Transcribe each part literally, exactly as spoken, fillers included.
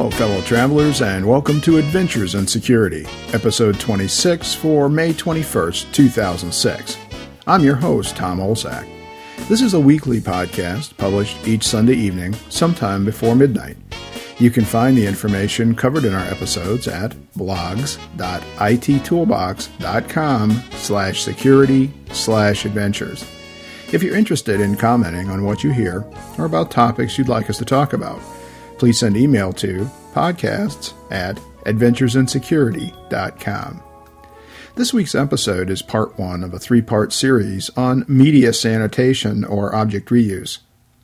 Hello, fellow travelers, and welcome to Adventures in Security, episode twenty-six for May twenty-first, two thousand six. I'm your host, Tom Olsak. This is a weekly podcast published each Sunday evening, sometime before midnight. You can find the information covered in our episodes at blogs.ittoolbox.com slash security slash adventures. If you're interested in commenting on what you hear or about topics you'd like us to talk about, please send email to podcasts at adventuresinsecurity dot com. This week's episode is part one of a three-part series on media sanitation or object reuse.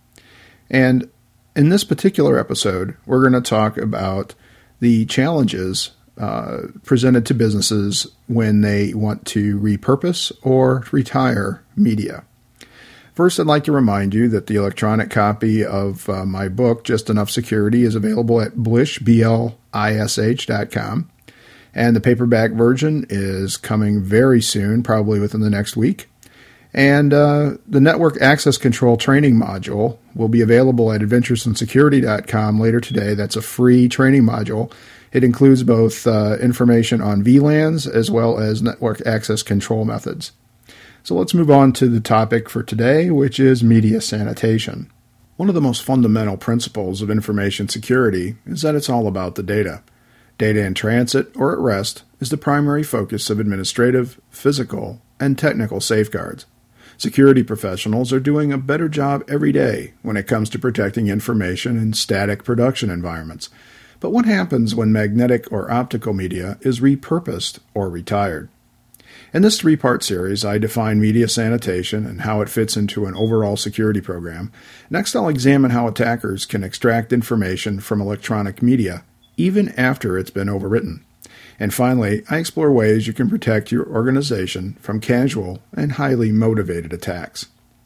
And in this particular episode, we're going to talk about the challenges uh, presented to businesses when they want to repurpose or retire media. First, I'd like to remind you that the electronic copy of uh, my book, Just Enough Security, is available at blish, B L I S H dot com. And the paperback version is coming very soon, probably within the next week. And uh, the Network Access Control training module will be available at adventures in security dot com later today. That's a free training module. It includes both uh, information on V LANs as well as network access control methods. So let's move on to the topic for today, which is media sanitation. One of the most fundamental principles of information security is that it's all about the data. Data in transit or at rest is the primary focus of administrative, physical, and technical safeguards. Security professionals are doing a better job every day when it comes to protecting information in static production environments. But what happens when magnetic or optical media is repurposed or retired? In this three-part series, I define media sanitation and how it fits into an overall security program. Next, I'll examine how attackers can extract information from electronic media even after it's been overwritten. And finally, I explore ways you can protect your organization from casual and highly motivated attacks.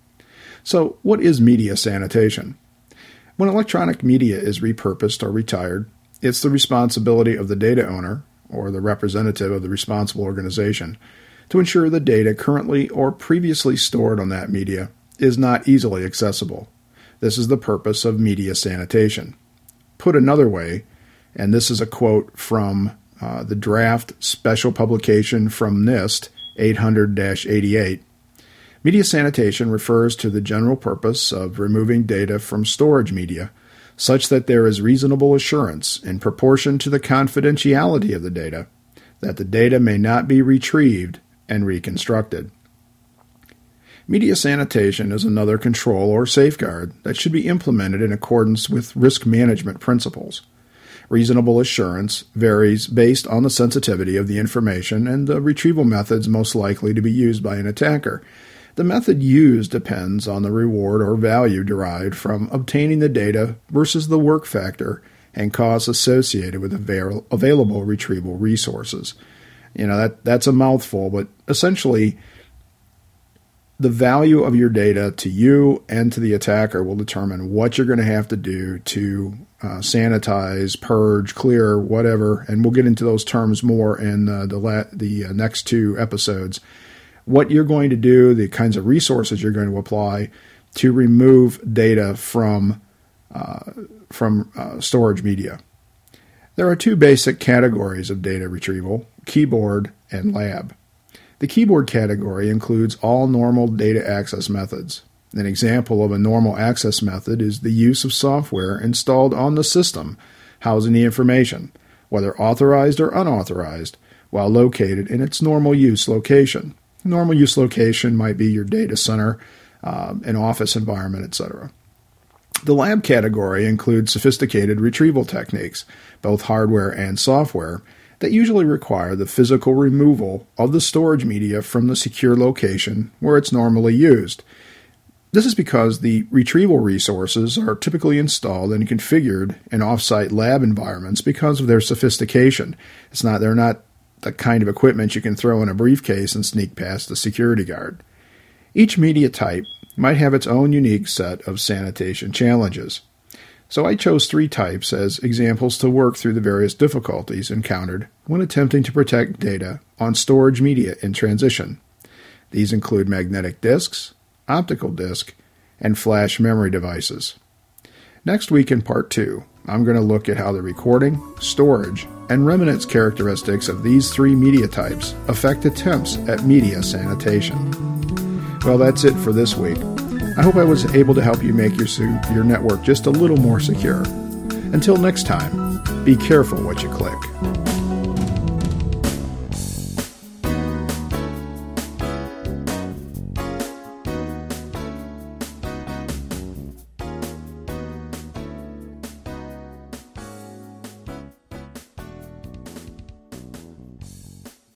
So, what is media sanitation? When electronic media is repurposed or retired, it's the responsibility of the data owner, or the representative of the responsible organization, to ensure the data currently or previously stored on that media is not easily accessible. This is the purpose of media sanitation. Put another way, and this is a quote from uh, the draft special publication from NIST eight hundred dash eighty-eight, media sanitation refers to the general purpose of removing data from storage media such that there is reasonable assurance in proportion to the confidentiality of the data that the data may not be retrieved and reconstructed. Media sanitation is another control or safeguard that should be implemented in accordance with risk management principles. Reasonable assurance varies based on the sensitivity of the information and the retrieval methods most likely to be used by an attacker. The method used depends on the reward or value derived from obtaining the data versus the work factor and costs associated with avail- available retrieval resources. You know, that that's a mouthful, but essentially the value of your data to you and to the attacker will determine what you're going to have to do to uh, sanitize, purge, clear, whatever, and we'll get into those terms more in uh, the la- the uh, next two episodes. What you're going to do, the kinds of resources you're going to apply to remove data from uh, from uh, storage media. There are two basic categories of data retrieval: keyboard and lab. The keyboard category includes all normal data access methods. An example of a normal access method is the use of software installed on the system housing the information, whether authorized or unauthorized, while located in its normal use location. Normal use location might be your data center, uh, an office environment, et cetera. The lab category includes sophisticated retrieval techniques, both hardware and software, that usually require the physical removal of the storage media from the secure location where it's normally used. This is because the retrieval resources are typically installed and configured in off-site lab environments because of their sophistication. It's not, they're not the kind of equipment you can throw in a briefcase and sneak past the security guard. Each media type might have its own unique set of sanitation challenges. So I chose three types as examples to work through the various difficulties encountered when attempting to protect data on storage media in transition. These include magnetic disks, optical disk, and flash memory devices. Next week in part two, I'm going to look at how the recording, storage, and remnants characteristics of these three media types affect attempts at media sanitation. Well, that's it for this week. I hope I was able to help you make your, your network just a little more secure. Until next time, be careful what you click.